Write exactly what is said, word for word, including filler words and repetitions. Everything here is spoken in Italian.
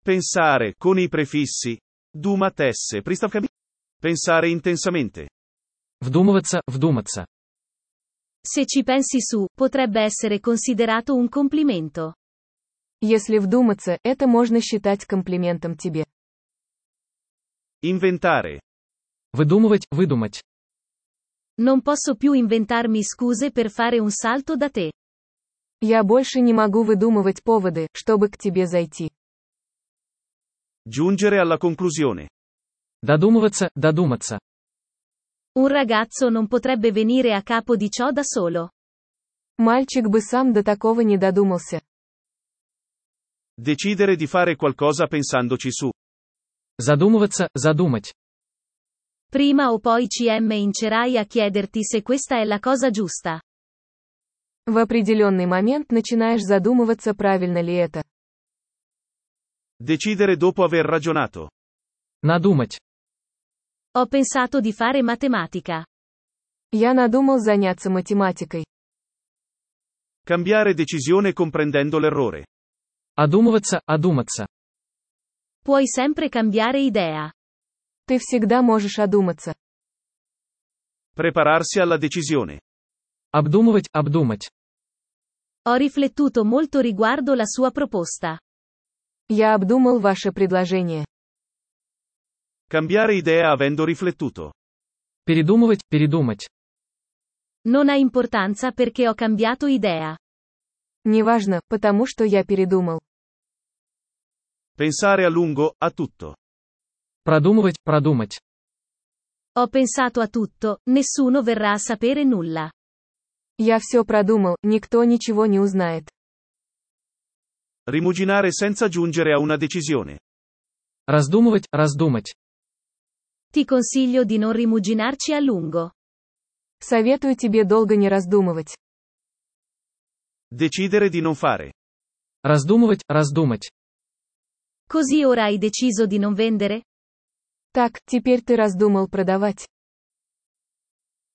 Pensare, con i prefissi. Думатesse, приставками. Pensare intensamente. Вдумываться, вдуматься. Se ci pensi su, potrebbe essere considerato un complimento. Если вдуматься, это можно считать комплиментом тебе. Inventare. Выдумывать, выдумать. Non posso più inventarmi scuse per fare un salto da te. Я больше не могу выдумывать поводы, чтобы к тебе зайти. Giungere alla conclusione. Додумываться, додуматься. Un ragazzo non potrebbe venire a capo di ciò da solo. Мальчик бы сам до такого не додумался. Decidere di fare qualcosa pensandoci su. Задумываться, задумать. Prima o poi ci incerai a chiederti se questa è la cosa giusta. В определенный момент начинаешь задумываться, правильно ли это. Decidere dopo aver ragionato. Надумать. Ho pensato di fare matematica. Я надумал заняться математикой. Cambiare decisione comprendendo l'errore. Одумываться, одуматься. Puoi sempre cambiare idea. Ты всегда можешь одуматься. Prepararsi alla decisione. Обдумывать, обдумать. Ho riflettuto molto riguardo la sua proposta. Я обдумал ваше предложение. Cambiare idea avendo riflettuto. Передумывать, передумать. Non ha importanza perché ho cambiato idea. Неважно, потому что я передумал. Pensare a lungo, a tutto. Продумывать, продумать. Ho pensato a tutto, nessuno verrà a sapere nulla. Я все продумал, никто ничего не узнает. Rimuginare senza giungere a una decisione. Раздумывать, раздумать. Ti consiglio di non rimuginarci a lungo. Советую тебе долго не раздумывать. Decidere di non fare. Раздумывать, раздумать. Così ora hai deciso di non vendere? Так, теперь ты раздумал продавать.